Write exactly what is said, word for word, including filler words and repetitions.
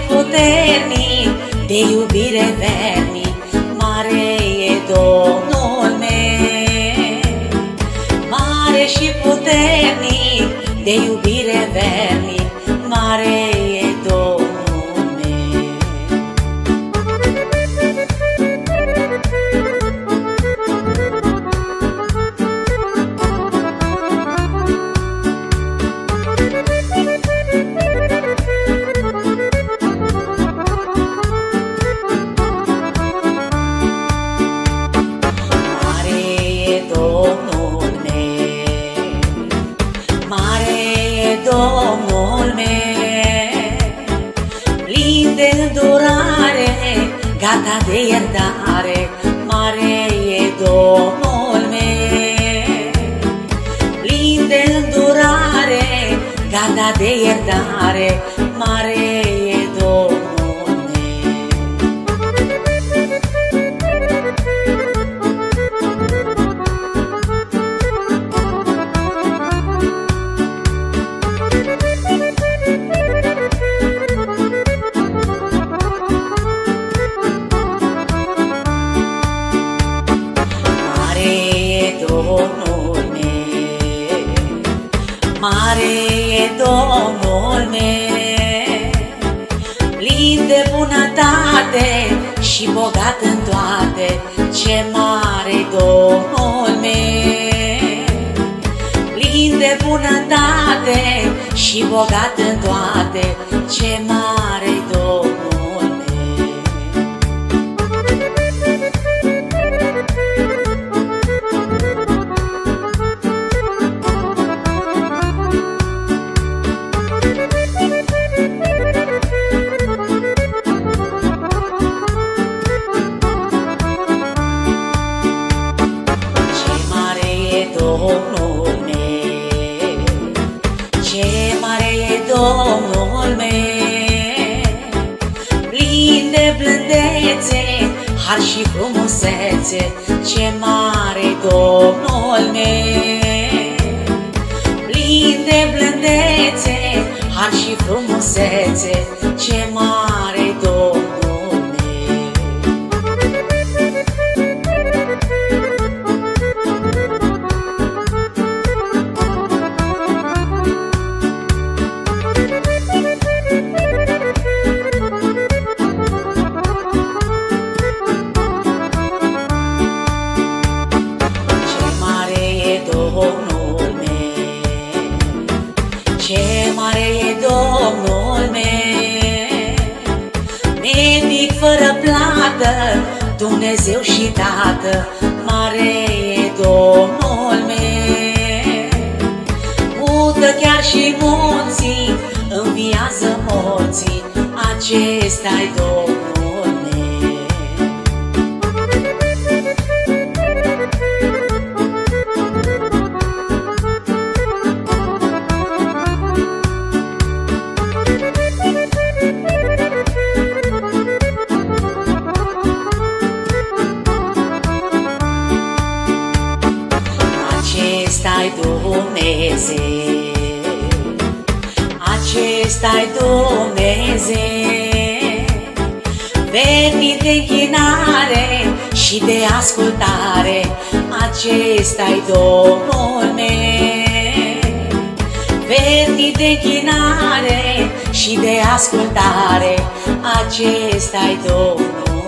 puternic, de iubire vernic, mare e Domnul meu. Mare și puternic, de iubire vernic, mare e Domnul meu. Domnul meu, plin de îndurare, gata de iertare, mare e Domnul meu. Plin de îndurare, gata de iertare, mare e Domnul Domnul meu, mare e Domnul meu, plin de bunătate și bogat în toate, ce mare Domnul meu. Plin de bunătate și bogat în toate, ce mare Domnul meu. Domnul meu, ce mare e Domnul meu, plin de blândețe, har și frumusețe, ce mare Domnul meu. Plin de blândețe, har și frumusețe, ce mare Domnul meu. Ce mare e Domnul meu, medic fără plată, Dumnezeu și Tată, mare e Domnul meu. Mută chiar și munții, înviază morții, acesta-i Domnul meu. Acesta-i Dumnezeu, acesta-i Dumnezeu, vernic de închinare și de ascultare, acesta-i Domnul meu. Vernic de închinare și de ascultare, acesta-i Domnul meu.